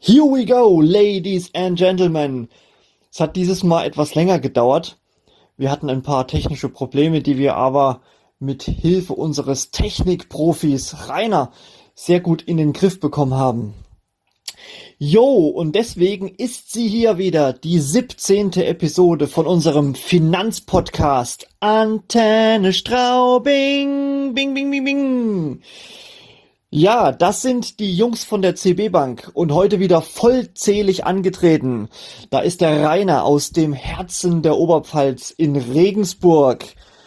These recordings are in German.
Here we go, Ladies and Gentlemen. Es hat dieses Mal etwas länger gedauert. Wir hatten ein paar technische Probleme, die wir aber mit Hilfe unseres Technikprofis Rainer sehr gut in den Griff bekommen haben. Jo, und deswegen ist sie hier wieder, die 17. Episode von unserem Finanzpodcast Antenne Straubing. Bing, bing, bing, bing. Ja, das sind die Jungs von der CB Bank und heute wieder vollzählig angetreten. Da ist der Rainer aus dem Herzen der Oberpfalz in Regensburg,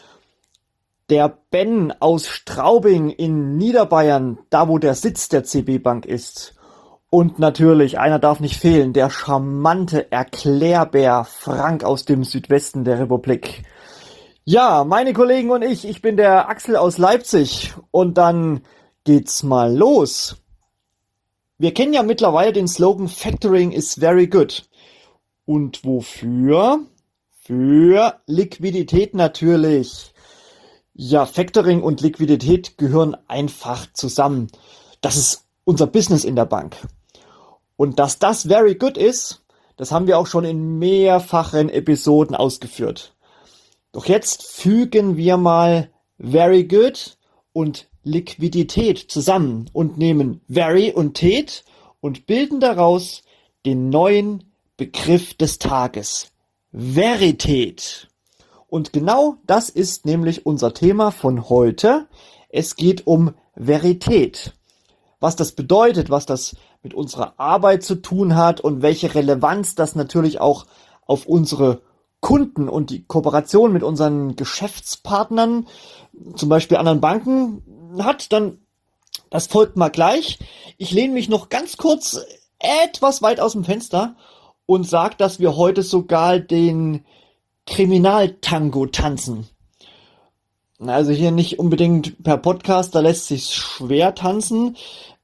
der Ben aus Straubing in Niederbayern, da wo der Sitz der CB Bank ist. Und natürlich, einer darf nicht fehlen, der charmante Erklärbär Frank aus dem Südwesten der Republik. Ja, meine Kollegen und ich bin der Axel aus Leipzig und dann geht's mal los. Wir kennen ja mittlerweile den Slogan Factoring is very good. Und wofür? Für Liquidität natürlich. Ja, Factoring und Liquidität gehören einfach zusammen. Das ist unser Business in der Bank. Und dass das very good ist, das haben wir auch schon in mehrfachen Episoden ausgeführt. Doch jetzt fügen wir mal very good und Liquidität zusammen und nehmen very und tet und bilden daraus den neuen Begriff des Tages. Verität. Und genau das ist nämlich unser Thema von heute. Es geht um Verität. Was das bedeutet, was das mit unserer Arbeit zu tun hat und welche Relevanz das natürlich auch auf unsere Kunden und die Kooperation mit unseren Geschäftspartnern, zum Beispiel anderen Banken, hat, dann das folgt mal gleich. Ich lehne mich noch ganz kurz etwas weit aus dem Fenster und sage, dass wir heute sogar den Kriminaltango tanzen. Also hier nicht unbedingt per Podcast, da lässt sich schwer tanzen,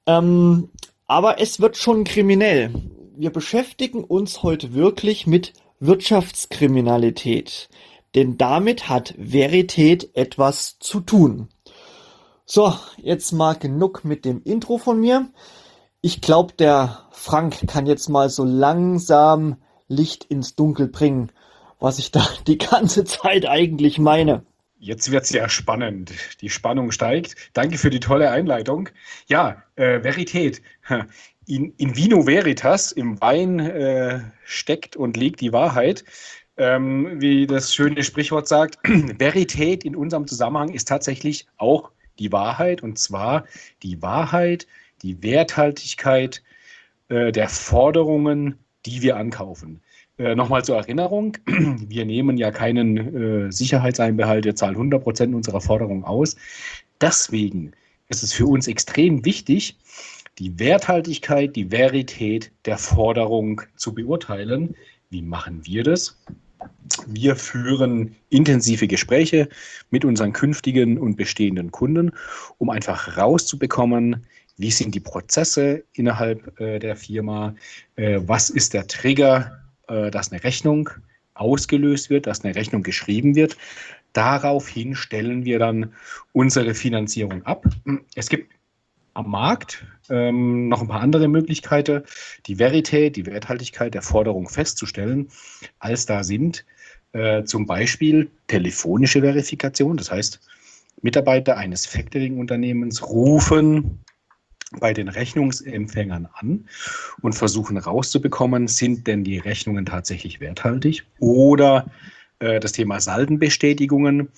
aber es wird schon kriminell. Wir beschäftigen uns heute wirklich mit Wirtschaftskriminalität, denn damit hat Verität etwas zu tun. So, jetzt mal genug mit dem Intro von mir. Ich glaube, der Frank kann jetzt mal so langsam Licht ins Dunkel bringen, was ich da die ganze Zeit eigentlich meine. Jetzt wird's ja spannend. Die Spannung steigt. Danke für die tolle Einleitung. Ja, Verität. In vino veritas, im Wein steckt und liegt die Wahrheit. Wie das schöne Sprichwort sagt, Verität in unserem Zusammenhang ist tatsächlich auch die Wahrheit, und zwar die Wahrheit, die Werthaltigkeit der Forderungen, die wir ankaufen. Nochmal zur Erinnerung, wir nehmen ja keinen Sicherheitseinbehalt, wir zahlen 100% unserer Forderungen aus. Deswegen ist es für uns extrem wichtig, die Werthaltigkeit, die Verität der Forderung zu beurteilen. Wie machen wir das? Wir führen intensive Gespräche mit unseren künftigen und bestehenden Kunden, um einfach rauszubekommen, wie sind die Prozesse innerhalb der Firma, was ist der Trigger, dass eine Rechnung ausgelöst wird, dass eine Rechnung geschrieben wird. Daraufhin stellen wir dann unsere Finanzierung ab. Es gibt am Markt noch ein paar andere Möglichkeiten, die Verität, die Werthaltigkeit der Forderung festzustellen, als da sind zum Beispiel telefonische Verifikation. Das heißt, Mitarbeiter eines Factoring-Unternehmens rufen bei den Rechnungsempfängern an und versuchen rauszubekommen, sind denn die Rechnungen tatsächlich werthaltig, oder das Thema Saldenbestätigungen.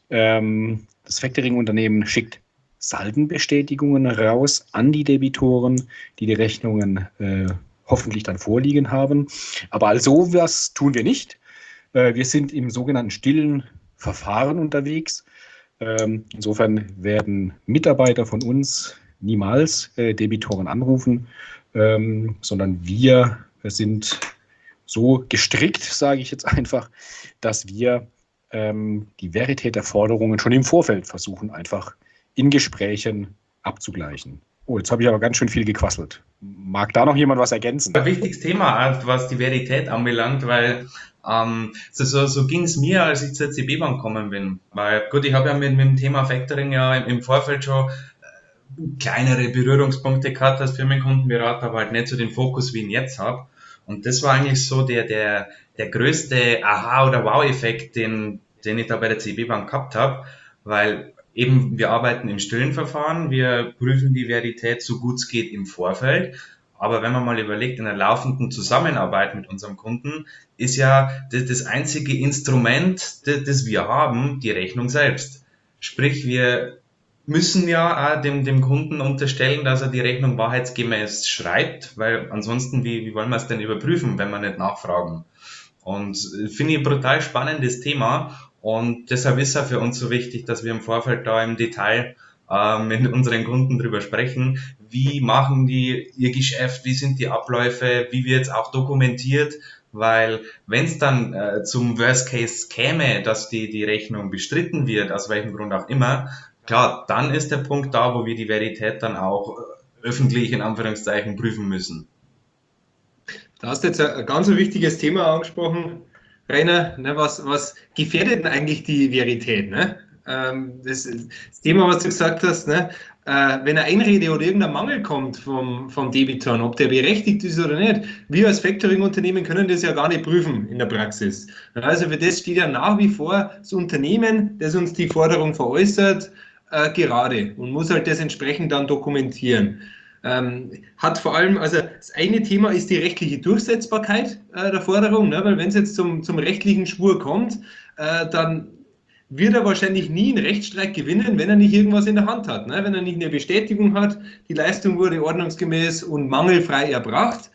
Das Factoring-Unternehmen schickt Saldenbestätigungen raus an die Debitoren, die die Rechnungen hoffentlich dann vorliegen haben. Aber all sowas tun wir nicht. Wir sind im sogenannten stillen Verfahren unterwegs. Insofern werden Mitarbeiter von uns niemals Debitoren anrufen, sondern wir sind so gestrickt, sage ich jetzt einfach, dass wir die Verität der Forderungen schon im Vorfeld versuchen, einfach in Gesprächen abzugleichen. Oh, jetzt habe ich aber ganz schön viel gequasselt. Mag da noch jemand was ergänzen? Ein wichtiges Thema, was die Verität anbelangt, weil so ging es mir, als ich zur CB Bank gekommen bin. Weil gut, ich habe ja mit dem Thema Factoring ja im Vorfeld schon kleinere Berührungspunkte gehabt als Firmenkundenberater, aber halt nicht so den Fokus, wie ich ihn jetzt habe. Und das war eigentlich so der größte Aha- oder Wow-Effekt, den ich da bei der CB Bank gehabt habe, weil eben wir arbeiten im stillen Verfahren, wir prüfen die Verität so gut es geht im Vorfeld. Aber wenn man mal überlegt, in der laufenden Zusammenarbeit mit unserem Kunden ist ja das einzige Instrument, das wir haben, die Rechnung selbst. Sprich, wir müssen ja auch dem Kunden unterstellen, dass er die Rechnung wahrheitsgemäß schreibt, weil ansonsten, wie wollen wir es denn überprüfen, wenn wir nicht nachfragen? Und finde ich ein brutal spannendes Thema und deshalb ist es für uns so wichtig, dass wir im Vorfeld da im Detail mit unseren Kunden drüber sprechen, wie machen die ihr Geschäft, wie sind die Abläufe, wie wird es auch dokumentiert, weil wenn es dann zum Worst Case käme, dass die Rechnung bestritten wird, aus welchem Grund auch immer, klar, dann ist der Punkt da, wo wir die Verität dann auch öffentlich in Anführungszeichen prüfen müssen. Da hast du jetzt ein ganz wichtiges Thema angesprochen, Rainer. Ne, was gefährdet denn eigentlich die Verität? Ne? Das Thema, was du gesagt hast, ne? Wenn eine Einrede oder irgendein Mangel kommt vom Debitor, ob der berechtigt ist oder nicht, wir als Factoring-Unternehmen können das ja gar nicht prüfen in der Praxis. Also für das steht ja nach wie vor das Unternehmen, das uns die Forderung veräußert, gerade und muss halt das entsprechend dann dokumentieren. Hat vor allem, also das eine Thema ist die rechtliche Durchsetzbarkeit der Forderung, ne? Weil wenn es jetzt zum rechtlichen Schwur kommt, dann wird er wahrscheinlich nie einen Rechtsstreit gewinnen, wenn er nicht irgendwas in der Hand hat. Ne? Wenn er nicht eine Bestätigung hat, die Leistung wurde ordnungsgemäß und mangelfrei erbracht,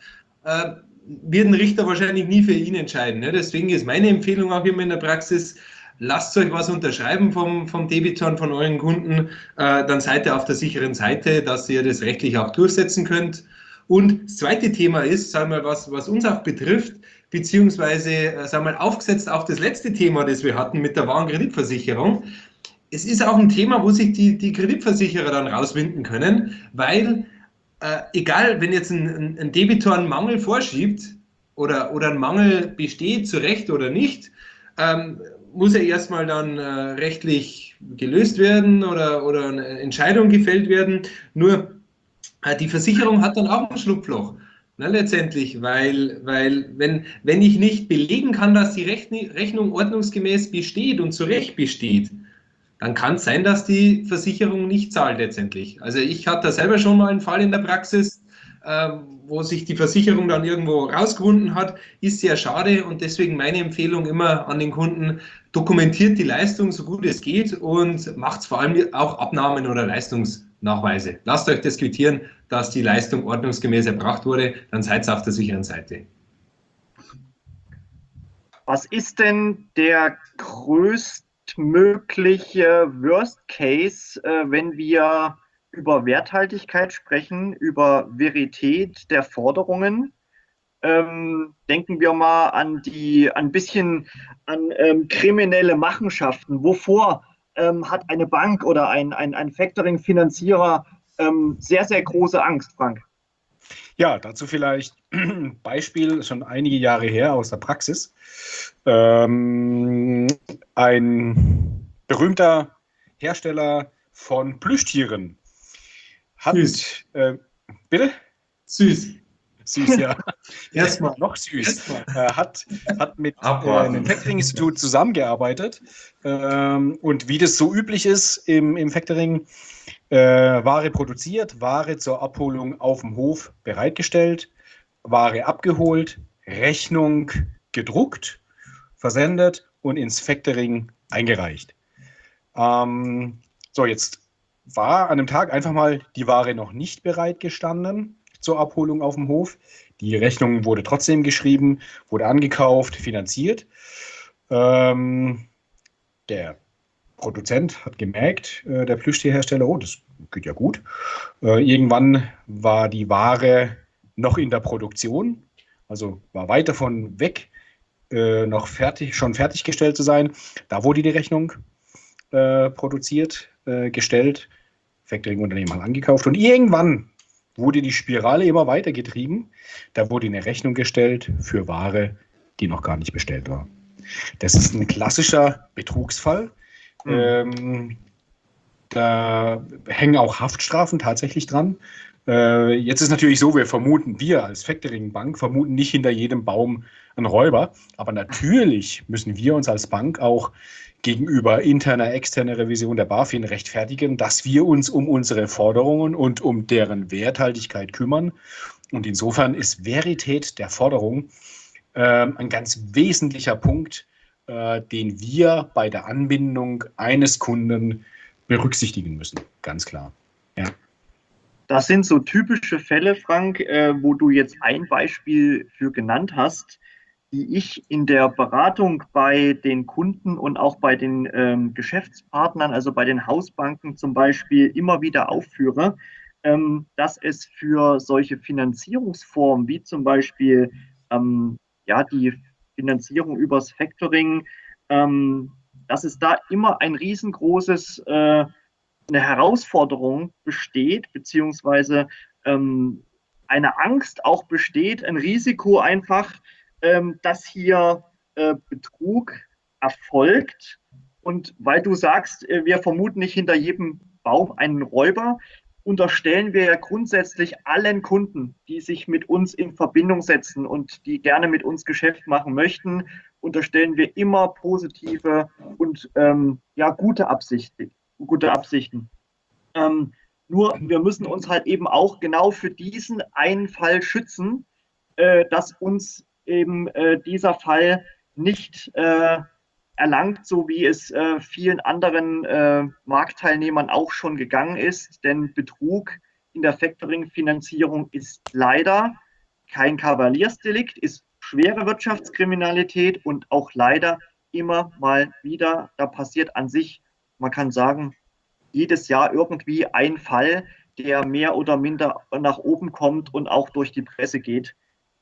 wird ein Richter wahrscheinlich nie für ihn entscheiden. Ne? Deswegen ist meine Empfehlung auch immer in der Praxis, lasst euch was unterschreiben vom Debitor, von euren Kunden, dann seid ihr auf der sicheren Seite, dass ihr das rechtlich auch durchsetzen könnt. Und das zweite Thema ist, sagen wir mal, was uns auch betrifft, beziehungsweise sagen wir mal, aufgesetzt auf das letzte Thema, das wir hatten mit der Warenkreditversicherung. Es ist auch ein Thema, wo sich die Kreditversicherer dann rauswinden können, weil egal, wenn jetzt ein Debitor einen Mangel vorschiebt oder ein Mangel besteht, zu Recht oder nicht, muss er erstmal dann rechtlich gelöst werden oder eine Entscheidung gefällt werden. Nur die Versicherung hat dann auch ein Schlupfloch. Na, letztendlich, weil wenn ich nicht belegen kann, dass die Rechnung ordnungsgemäß besteht und zu Recht besteht, dann kann es sein, dass die Versicherung nicht zahlt letztendlich. Also ich hatte da selber schon mal einen Fall in der Praxis, wo sich die Versicherung dann irgendwo rausgewunden hat, ist sehr schade und deswegen meine Empfehlung immer an den Kunden, dokumentiert die Leistung so gut es geht und macht vor allem auch Abnahmen oder Leistungsnachweise. Lasst euch das quittieren, dass die Leistung ordnungsgemäß erbracht wurde, dann seid ihr auf der sicheren Seite. Was ist denn der größtmögliche Worst Case, wenn wir über Werthaltigkeit sprechen, über Verität der Forderungen? Denken wir mal an kriminelle Machenschaften. Wovor hat eine Bank oder ein Factoring-Finanzierer sehr, sehr große Angst, Frank? Ja, dazu vielleicht ein Beispiel, schon einige Jahre her aus der Praxis. Ein berühmter Hersteller von Plüschtieren hat... Süß. Bitte? Süß. Süß, ja. Erstmal. Noch süß. Hat mit einem Factoring-Institut zusammengearbeitet. Und wie das so üblich ist im Factoring, Ware produziert, Ware zur Abholung auf dem Hof bereitgestellt, Ware abgeholt, Rechnung gedruckt, versendet und ins Factoring eingereicht. So, jetzt war an einem Tag einfach mal die Ware noch nicht bereitgestanden zur Abholung auf dem Hof. Die Rechnung wurde trotzdem geschrieben, wurde angekauft, finanziert. Der Produzent hat gemerkt, der Plüschtierhersteller, oh, das geht ja gut. Irgendwann war die Ware noch in der Produktion, also war weit davon weg, schon fertiggestellt zu sein. Da wurde die Rechnung produziert, gestellt, Factoring-Unternehmen hat angekauft und irgendwann wurde die Spirale immer weiter getrieben. Da wurde eine Rechnung gestellt für Ware, die noch gar nicht bestellt war. Das ist ein klassischer Betrugsfall. Da hängen auch Haftstrafen tatsächlich dran. Jetzt ist natürlich so, wir als Factoring-Bank vermuten nicht hinter jedem Baum einen Räuber, aber natürlich müssen wir uns als Bank auch gegenüber interner, externer Revision der BaFin rechtfertigen, dass wir uns um unsere Forderungen und um deren Werthaltigkeit kümmern. Und insofern ist Verität der Forderung ein ganz wesentlicher Punkt, den wir bei der Anbindung eines Kunden berücksichtigen müssen. Ganz klar. Ja. Das sind so typische Fälle, Frank, wo du jetzt ein Beispiel für genannt hast, die ich in der Beratung bei den Kunden und auch bei den Geschäftspartnern, also bei den Hausbanken zum Beispiel, immer wieder aufführe, dass es für solche Finanzierungsformen wie zum Beispiel ja, die Finanzierung übers Factoring, dass es da immer ein riesengroßes eine Herausforderung besteht, beziehungsweise eine Angst auch besteht, ein Risiko einfach, dass hier Betrug erfolgt. Und weil du sagst, wir vermuten nicht hinter jedem Baum einen Räuber, unterstellen wir ja grundsätzlich allen Kunden, die sich mit uns in Verbindung setzen und die gerne mit uns Geschäft machen möchten, unterstellen wir immer positive und ja, gute Absichten. Nur wir müssen uns halt eben auch genau für diesen einen Fall schützen, dass uns eben dieser Fall nicht erlangt, so wie es vielen anderen Marktteilnehmern auch schon gegangen ist. Denn Betrug in der Factoring-Finanzierung ist leider kein Kavaliersdelikt, ist schwere Wirtschaftskriminalität und auch leider immer mal wieder, da passiert an sich, man kann sagen, jedes Jahr irgendwie ein Fall, der mehr oder minder nach oben kommt und auch durch die Presse geht.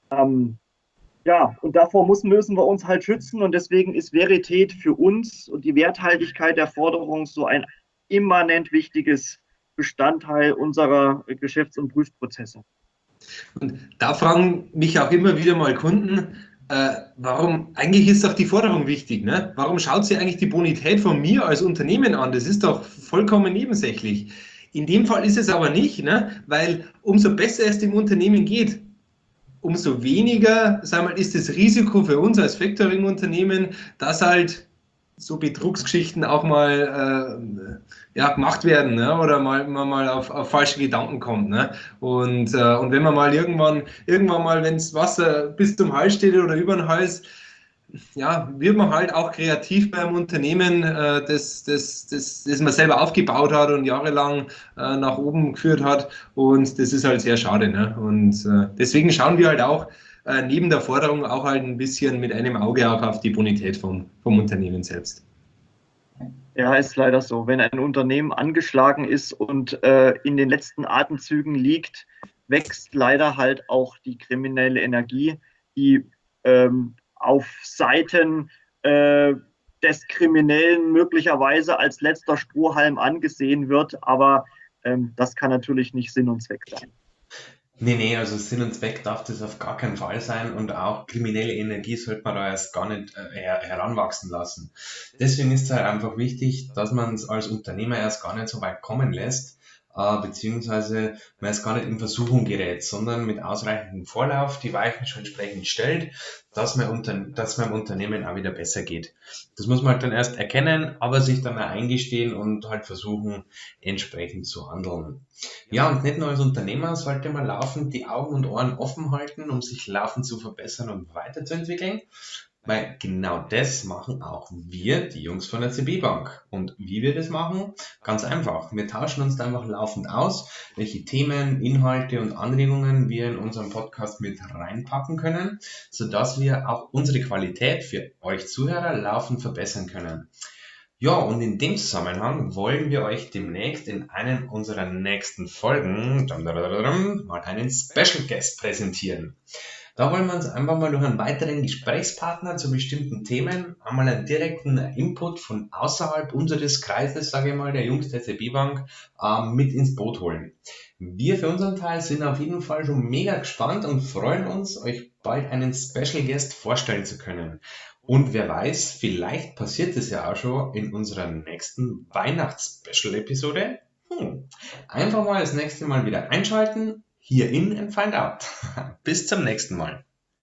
Ja, und davor müssen wir uns halt schützen und deswegen ist Verität für uns und die Werthaltigkeit der Forderung so ein immanent wichtiges Bestandteil unserer Geschäfts- und Prüfprozesse. Und da fragen mich auch immer wieder mal Kunden, warum, eigentlich ist doch die Forderung wichtig, ne? Warum schaut sie eigentlich die Bonität von mir als Unternehmen an? Das ist doch vollkommen nebensächlich. In dem Fall ist es aber nicht, ne? Weil umso besser es dem Unternehmen geht, umso weniger, sagen wir, ist das Risiko für uns als Factoring-Unternehmen, dass halt so Betrugsgeschichten auch mal ja, gemacht werden, ne? Oder mal auf falsche Gedanken kommt. Ne? Und wenn man mal irgendwann mal, wenn das Wasser bis zum Hals steht oder über den Hals, ja, wird man halt auch kreativ beim Unternehmen, das man selber aufgebaut hat und jahrelang nach oben geführt hat. Und das ist halt sehr schade. Ne? Und deswegen schauen wir halt auch neben der Forderung auch halt ein bisschen mit einem Auge auch auf die Bonität vom Unternehmen selbst. Ja, ist leider so. Wenn ein Unternehmen angeschlagen ist und in den letzten Atemzügen liegt, wächst leider halt auch die kriminelle Energie, die auf Seiten des Kriminellen möglicherweise als letzter Strohhalm angesehen wird. Aber das kann natürlich nicht Sinn und Zweck sein. Nee, also Sinn und Zweck darf das auf gar keinen Fall sein und auch kriminelle Energie sollte man da erst gar nicht heranwachsen lassen. Deswegen ist es halt einfach wichtig, dass man es als Unternehmer erst gar nicht so weit kommen lässt, beziehungsweise man erst gar nicht in Versuchung gerät, sondern mit ausreichendem Vorlauf die Weichen schon entsprechend stellt, dass meinem Unternehmen auch wieder besser geht. Das muss man halt dann erst erkennen, aber sich dann auch eingestehen und halt versuchen, entsprechend zu handeln. Ja, und nicht nur als Unternehmer sollte man laufend die Augen und Ohren offen halten, um sich laufend zu verbessern und weiterzuentwickeln, weil genau das machen auch wir, die Jungs von der CB Bank. Und wie wir das machen? Ganz einfach. Wir tauschen uns da einfach laufend aus, welche Themen, Inhalte und Anregungen wir in unserem Podcast mit reinpacken können, sodass wir auch unsere Qualität für euch Zuhörer laufend verbessern können. Ja, und in dem Zusammenhang wollen wir euch demnächst in einem unserer nächsten Folgen mal einen Special Guest präsentieren. Da wollen wir uns einfach mal durch einen weiteren Gesprächspartner zu bestimmten Themen einmal einen direkten Input von außerhalb unseres Kreises, sage ich mal, der Jungs der CB Bank, mit ins Boot holen. Wir für unseren Teil sind auf jeden Fall schon mega gespannt und freuen uns, euch bald einen Special Guest vorstellen zu können. Und wer weiß, vielleicht passiert es ja auch schon in unserer nächsten Weihnachts-Special-Episode. Einfach mal das nächste Mal wieder einschalten, hier in and find out. Bis zum nächsten Mal.